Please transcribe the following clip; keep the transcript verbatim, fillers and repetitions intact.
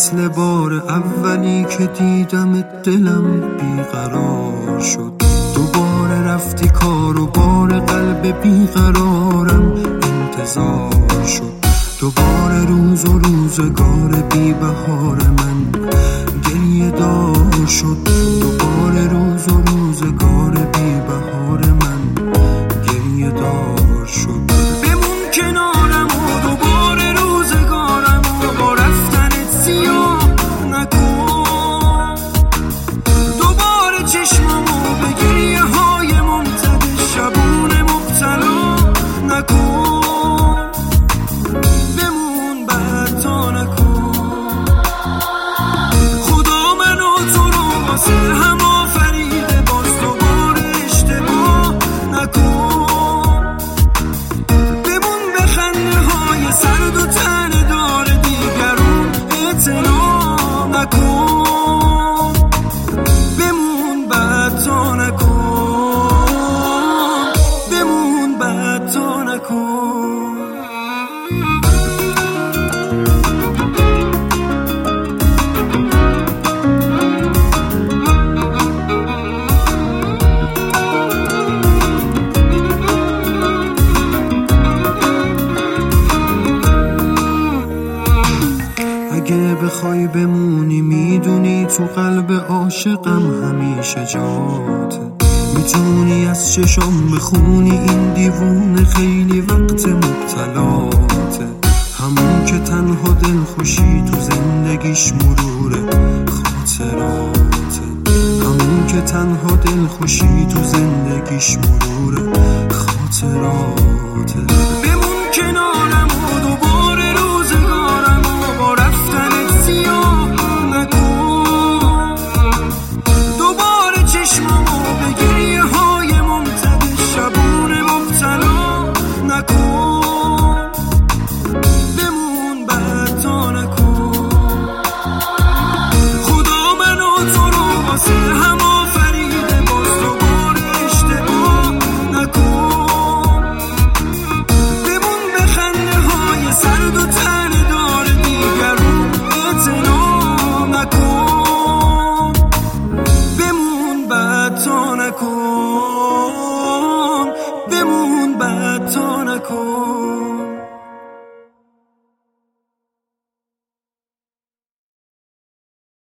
مثل بار اولی که دیدم دلم بیقرار شد. دوباره رفتی کار و بار قلب بیقرارم انتظار شد. دوباره روز و روزگار بی بهار من گریه دار شد. دوباره روز و روزگار بی بهار من گریه دار شد. بمون کنارم و دوباره روزگارم و با رفتنت سیاه نکن. دوباره چشممو به گریه های ممتد شبون مبتلا نکن. اگه بخوای بمونی میدونی تو قلب عاشقم همیشه جاته. میتونی از چشام بخونی این دیوونه خیلی وقت مبتلاته. همون که تنها دل خوشی تو زندگیش مروره خاطراته. همون که تنها دل خوشی تو زندگیش مروره خاطراته. بمون کنارم و دوباره روزگارم و با رفتنت سیاه نکن. دوباره چشممو به گریه های ممتد شبون مبتلا نکن. بمون بدتا نکن. خدا من و تو رو واسه هم آفریده باز دوباره اشتباه نکن. بمون به خنده های سرد و تن دار دیگرون اعتنا نکن. بمون بدتا نکن. بمون